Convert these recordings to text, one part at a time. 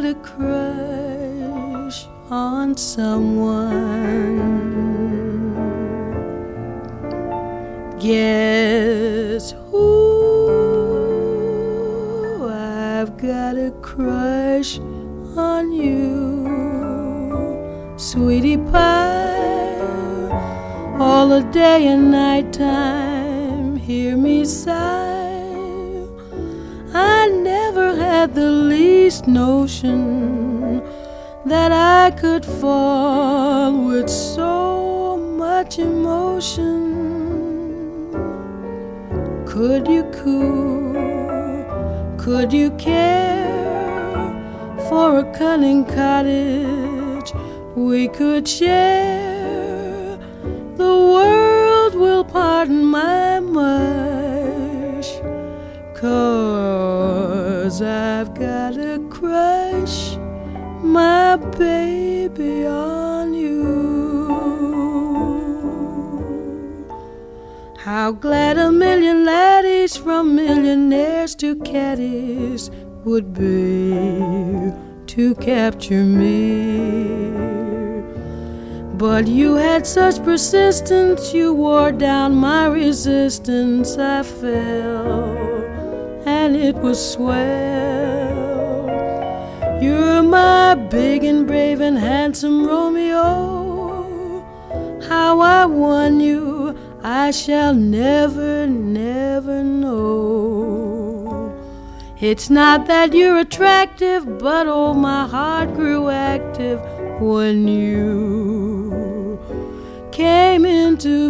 got a crush on someone. Guess who? I've got a crush on you, sweetie pie. All the day and night time, hear me sigh. I never had the least notion that I could fall with so much emotion. Could you coo? Could you care for a cunning cottage we could share? The world will pardon my mush, 'cause I've got a crush, my baby, on you. How glad a million laddies from millionaires to caddies would be to capture me. But you had such persistence, you wore down my resistance. I fell, and it was swell. You're my big and brave and handsome Romeo. How I won you, I shall never, never know. It's not that you're attractive, but oh, my heart grew active when you came into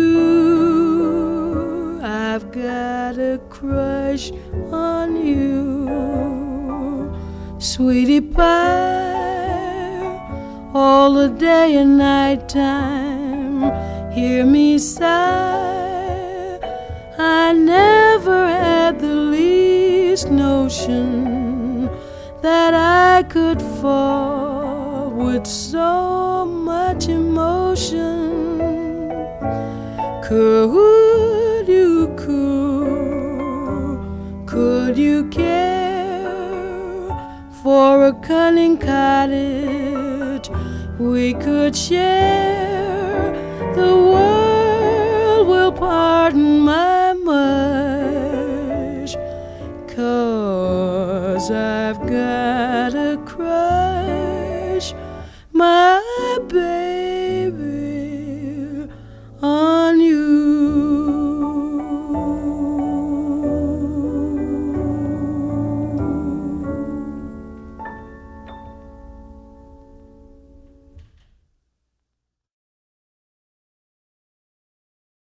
view. I've got a crush on you, sweetie pie. All the day and night time, hear me sigh. I never had the least notion that I could fall with so much emotion. Could you coo? Could you care for a cunning cottage we could share?